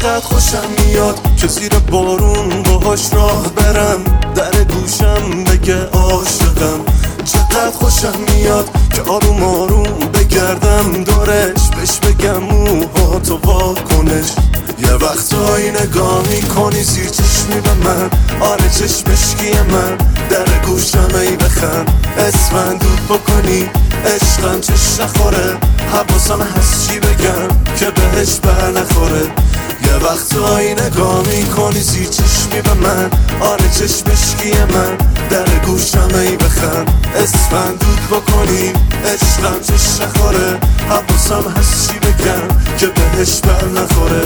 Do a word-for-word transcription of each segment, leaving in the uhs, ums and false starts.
چقدر خوشم میاد که زیر بارون باهاش راه برم، در گوشم بگه عاشقم. چقدر خوشم میاد که آروم آروم بگردم دورش، بهش بگم موهاتو وا کنش. یه وقتایی نگاه میکنی زیر چشمی به من، آره چشمشکیه من، در گوشم ای بخند، اسمن دود بکنی عشقم چش نخوره، حواسم هست چی بگم که بهش بر نخوره. یه وقتایی نگاه میکنی زیر چشمی به من، آره چشمشکیه من، در گوشم ای بخند، اسمن دود بکنی عشقم چش نخوره، حواسم هست چی بگم که بهش بر نخوره.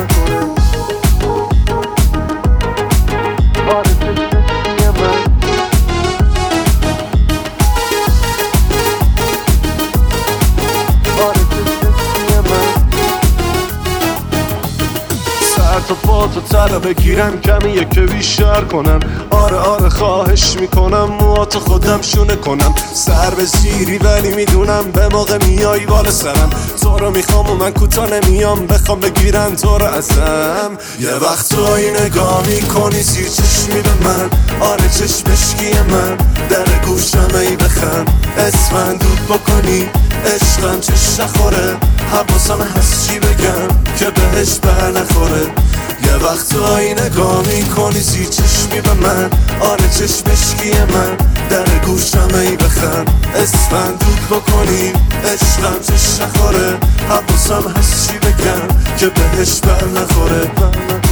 تو پا تو تره بگیرم کمی یکی بیشتر کنم، آره آره خواهش میکنم موهاتو خودم شونه کنم، سر به زیری ولی میدونم به موقع میای بالا سرم، تو رو میخوام و من کوتا نمیام بخوام بگیرم تو رو ازم. یه وقتایی نگاه میکنی زیر چشمی به من، آره چشمشکیه من، در گوشم ای بخند، اسمن دود بکنی عشقم چش نخوره، حواسم هست چی بگم که بهش بر نخوره. یه وقتایی نگاه میکنی زیر چشمی به من، آره چشمشکیه من، در گوشم ای بخند، اسمن دود بکنی عشقم چش نخوره، حواسم هست چی بگم که بهش بر نخوره.